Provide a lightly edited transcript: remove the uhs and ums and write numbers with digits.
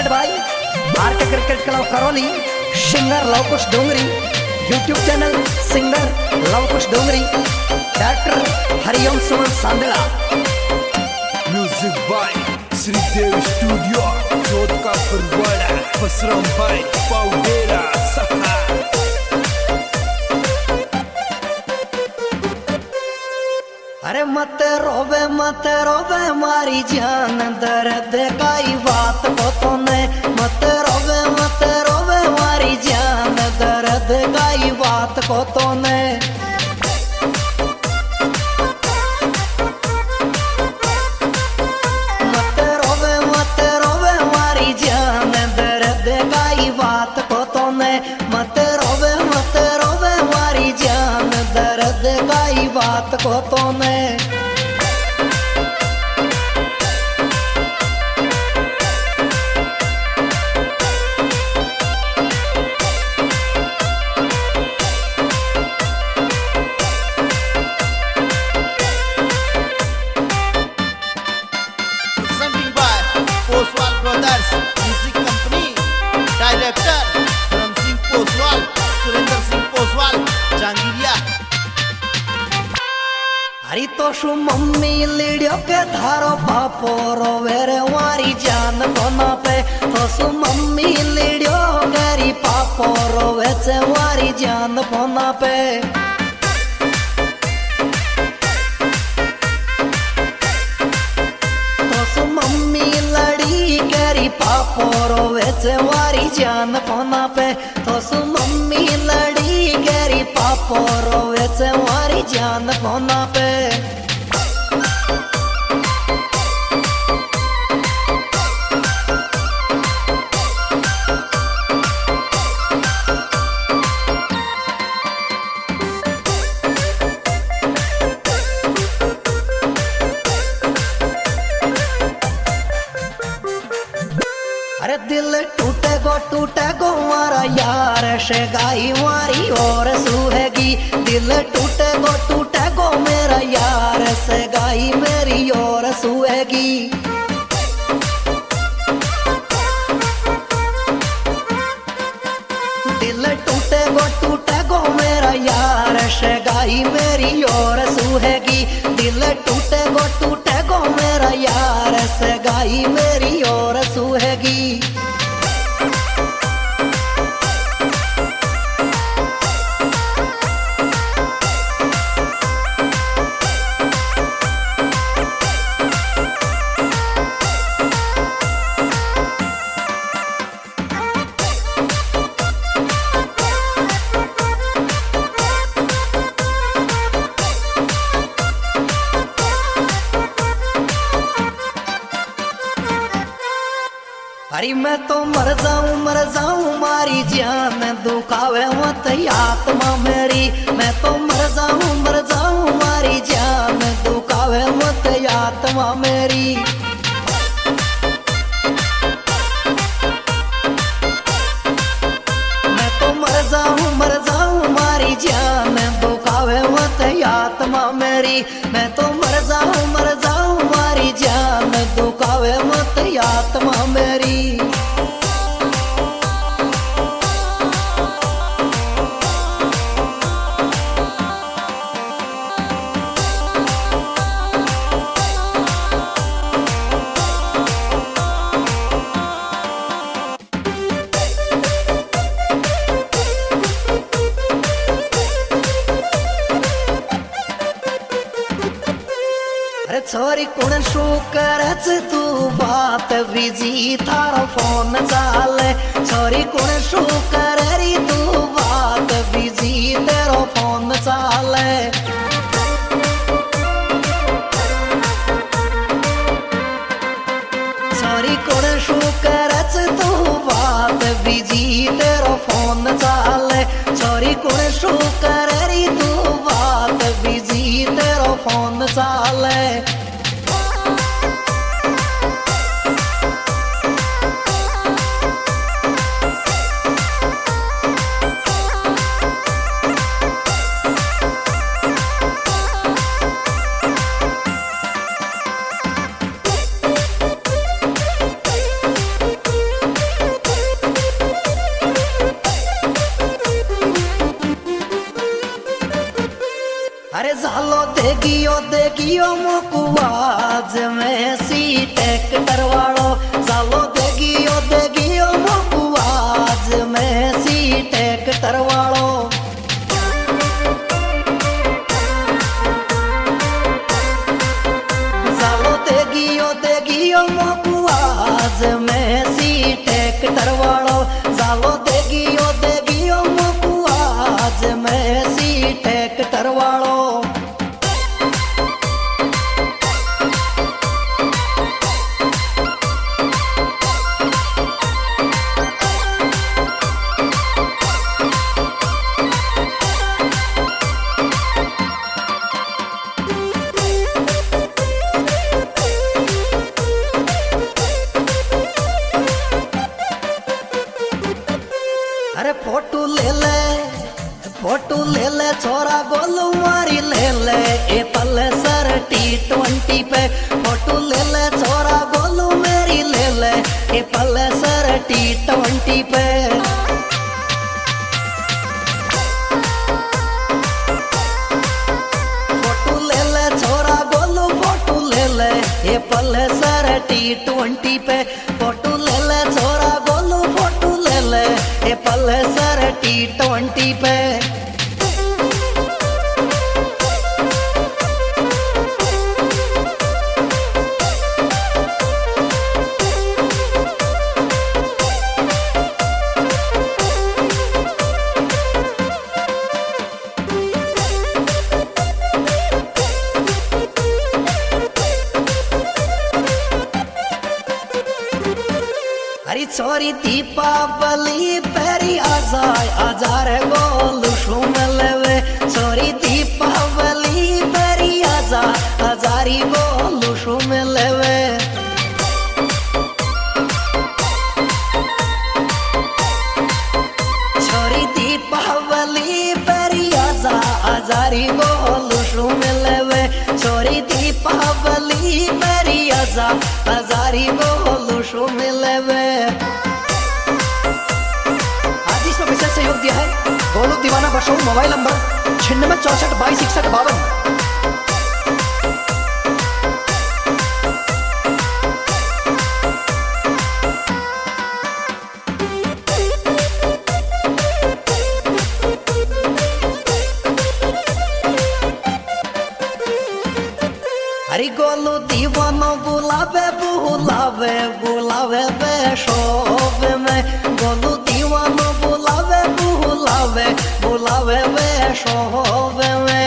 Presented by RK cricket club Karauli, singer Lavkush Dongri, YouTube channel singer Lavkush Dongri, director Hariom Suman Sandada. Music by Shridev studio, Jot का परवाड़ा, बसराम भाई पाउडेरा सहा। अरे मत रोवे मारी जान, दर्द काई बात को तो ने। मत रोवे मारी जान, दर्द काई बात को तो ने। मत रोवे मारी जान, दर्द काई बात को तो ने। मत रोवे मारी जान, दर्द काई बात को तो ने। Poswal brothers music company, director Dharam Singh Poswal, Surendra Singh Poswal, Jangiriya. हरी तो शु मम्मी लीडियो के धारो बापो रोवे रे वारी जान कोना पे। तो शु मम्मी लीडियो गरी पापो रोवे से वारी जान कोना पे। पापो रोवे से वारी जान कोना पे। तो सु मम्मी लड़ी गरी पापो रोवे से वारी जान कोना पे। अरे दिल टूटे गो मारा यार से गाई मारी और सुहेगी। दिल टूटे गो मेरा यार से गाई मेरी और सुहेगी। दिल टूटे गो मेरा यार से गाई मेरी और सुहेगी। दिल टूटे गो मेरा यार से गाई मेरी और सुहेगी। अरे मैं तो मर जाऊं मारी जान, दुखावे मत आत्मा मेरी। मैं तो मर जाऊं मारी जान, दुखावे मत आत्मा मेरी। मैं तो मर जाऊं मारी जान, दुखावे मत आत्मा मेरी। मैं तो मर जाऊं मारी जान, दुखावे मत आत्मा मेरी। अरे छोरी कुण शू करच तू बात, बिजी थारो फोन चाले। छोरी कुण शू करी तू बात, बिजी तेरो फोन चाले। छोरी कुण शू करच तू बात, बिजी तेरो फोन चाले। छोरी कुण शू करी तू बात, बिजी तेरो फोन चाले। सालो देगियो मुकुआज में सीट करवाड़ो सालो देगियो मुकुआज में सीट करवाड़ो सालो देगियो मुकुआज में सीट करवाड़ो सालो देगियो मुकुआज में सीट करवाड़ो अरे फोटो ले ले छोरा गोलू मारी ले ले ए पल्सर T20 पे फोटो ले ले छोरा गोलू मेरी ले ले ए पल्सर T20 पे फोटो ले ले छोरा गोलू फोटो ले ले ए पल्सर T20 पे फोटो ले ले छोरा गोलू फोटो ले ले ए पल्सर T20 पे अरे छोरी दीपावली पेरी आजा रे गोलू शुम लेवे छोरी दीपावली पेरी आजा री गोलू शुम लेवे छोरी दीपावली पेरी आजा री गोलू शुम लेवे छोरी दीपावली पेरी आजा री गोलू शुम लेवे विशेष सहयोग दिया है गोलू दीवाना बशौर मोबाइल नंबर 9664226152। अरे गोलू दीवानो बुलावे बेशोभ में गोलू दीवानो बुलावे बेशोभ में